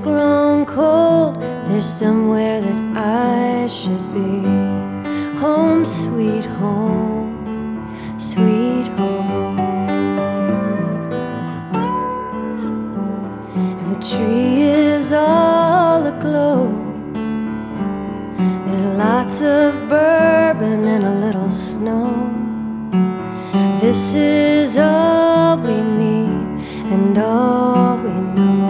grown cold, there's somewhere that I should be. Home, sweet home, sweet home. And the tree is all aglow. There's lots of bourbon and a little snow. This is all we need and all we know.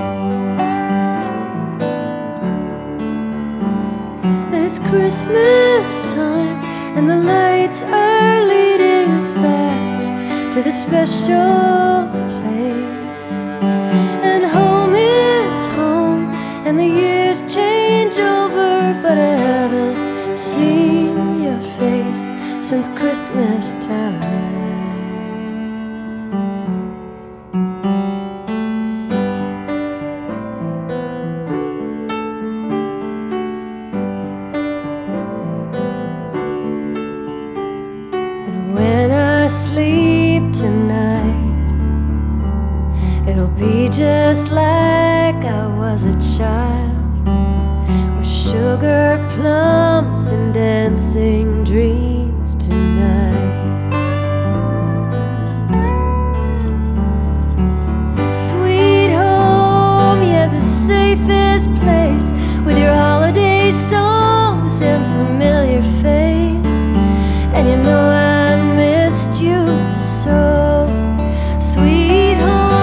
And it's Christmas time, and the lights are leading us back to the special place. And home is home, and the years change over, but I haven't seen your face since Christmas time. When I sleep tonight, it'll be just like I was a child, with sugar plums and dancing dreams tonight. Sweet home, yeah, the safest place, with your holiday songs and familiar face. And you know I missed you so. Sweet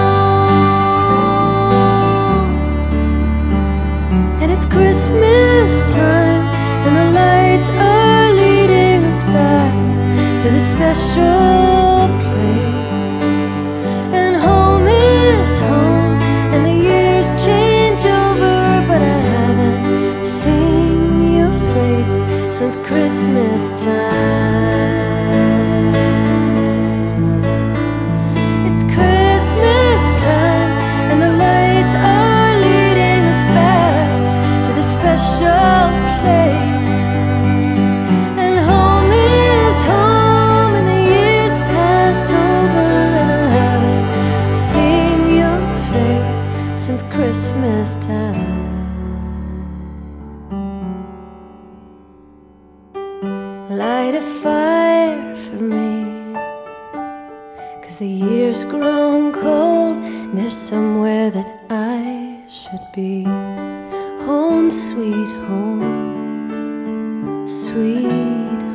home. And it's Christmas time, and the lights are leading us back to the special place. And home is home, and the years change over, but I haven't seen your face since Christmas time. It's Christmas time, and the lights are leading us back to the special place. And home is home, and the years pass over, and I haven't seen your face since Christmas time. Light a fire for me, 'cause the year's grown cold, and there's somewhere that I should be. Home, sweet home, sweet